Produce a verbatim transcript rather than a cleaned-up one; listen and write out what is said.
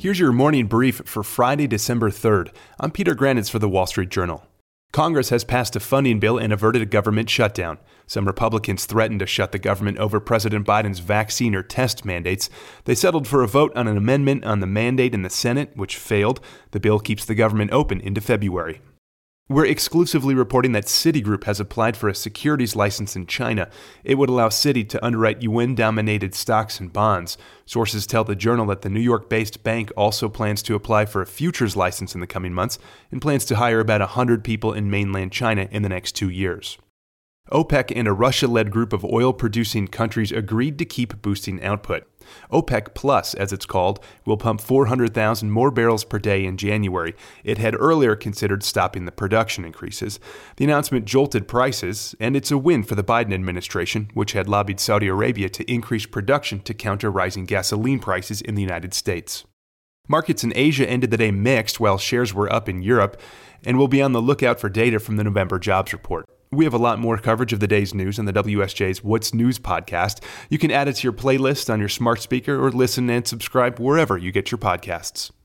Here's your morning brief for Friday, December third. I'm Peter Granitz for the Wall Street Journal. Congress has passed a funding bill and averted a government shutdown. Some Republicans threatened to shut the government over President Biden's vaccine or test mandates. They settled for a vote on an amendment on the mandate in the Senate, which failed. The bill keeps the government open into February. We're exclusively reporting that Citigroup has applied for a securities license in China. It would allow Citi to underwrite yuan-dominated stocks and bonds. Sources tell the Journal that the New York-based bank also plans to apply for a futures license in the coming months and plans to hire about one hundred people in mainland China in the next two years. OPEC and a Russia-led group of oil-producing countries agreed to keep boosting output. OPEC Plus, as it's called, will pump four hundred thousand more barrels per day in January. It had earlier considered stopping the production increases. The announcement jolted prices, and it's a win for the Biden administration, which had lobbied Saudi Arabia to increase production to counter rising gasoline prices in the United States. Markets in Asia ended the day mixed, while shares were up in Europe, and we'll be on the lookout for data from the November jobs report. We have a lot more coverage of the day's news on the W S J's What's News podcast. You can add it to your playlist on your smart speaker or listen and subscribe wherever you get your podcasts.